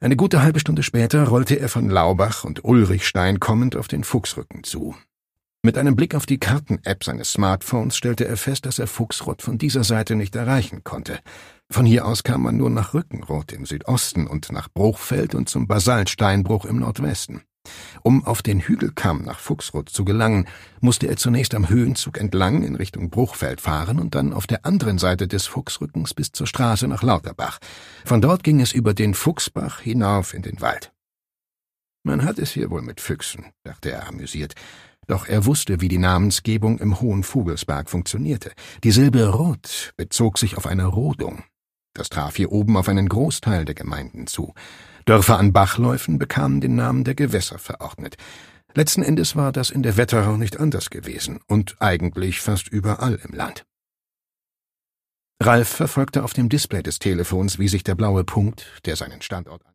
Eine gute halbe Stunde später rollte er von Laubach und Ulrichstein kommend auf den Fuchsrücken zu. Mit einem Blick auf die Karten-App seines Smartphones stellte er fest, dass er Fuchsrott von dieser Seite nicht erreichen konnte. Von hier aus kam man nur nach Rückenroth im Südosten und nach Bruchfeld und zum Basaltsteinbruch im Nordwesten. Um auf den Hügelkamm nach Fuchsrott zu gelangen, musste er zunächst am Höhenzug entlang in Richtung Bruchfeld fahren und dann auf der anderen Seite des Fuchsrückens bis zur Straße nach Lauterbach. Von dort ging es über den Fuchsbach hinauf in den Wald. Man hat es hier wohl mit Füchsen, dachte er amüsiert. Doch er wusste, wie die Namensgebung im Hohen Vogelsberg funktionierte. Die Silbe Rot bezog sich auf eine Rodung. Das traf hier oben auf einen Großteil der Gemeinden zu. Dörfer an Bachläufen bekamen den Namen der Gewässer verordnet. Letzten Endes war das in der Wetterau nicht anders gewesen und eigentlich fast überall im Land. Ralf verfolgte auf dem Display des Telefons, wie sich der blaue Punkt, der seinen Standort